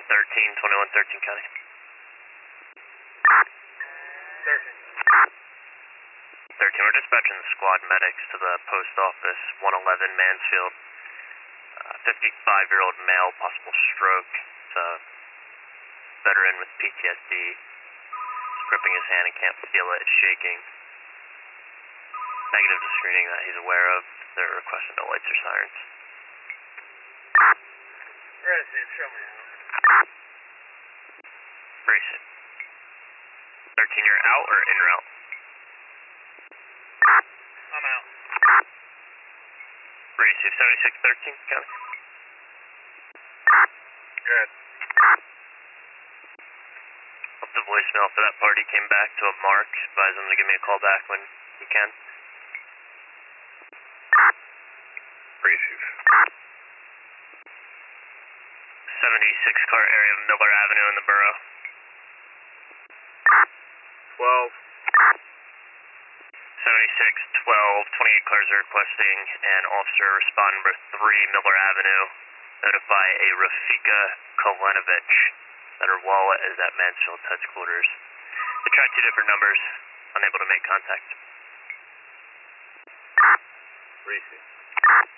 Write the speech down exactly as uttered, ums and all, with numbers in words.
thirteen, twenty-one thirteen County. thirteen. thirteen, we're dispatching the squad medics to the post office, one eleven Mansfield. Uh, fifty-five-year-old male, possible stroke. It's a veteran with P T S D. He's gripping his hand and can't feel it, it's shaking. Negative to screening that he's aware of. They're requesting no lights or sirens. Resident, show me out. Brace it. thirteen, you're out or en route? I'm out. Brace it, seventy-six thirteen, County. Good. Left the voicemail for that party, came back to a mark. Advise them to give me a call back when you can. Braces. seventy-six car area of Miller Avenue in the borough. twelve. seventy-six twelve, twenty-eight cars are requesting an officer respond number three Miller Avenue. Notify a Rafika Kolenovich that her wallet is at Mansfield's headquarters. They tried two different numbers, unable to make contact. Braces.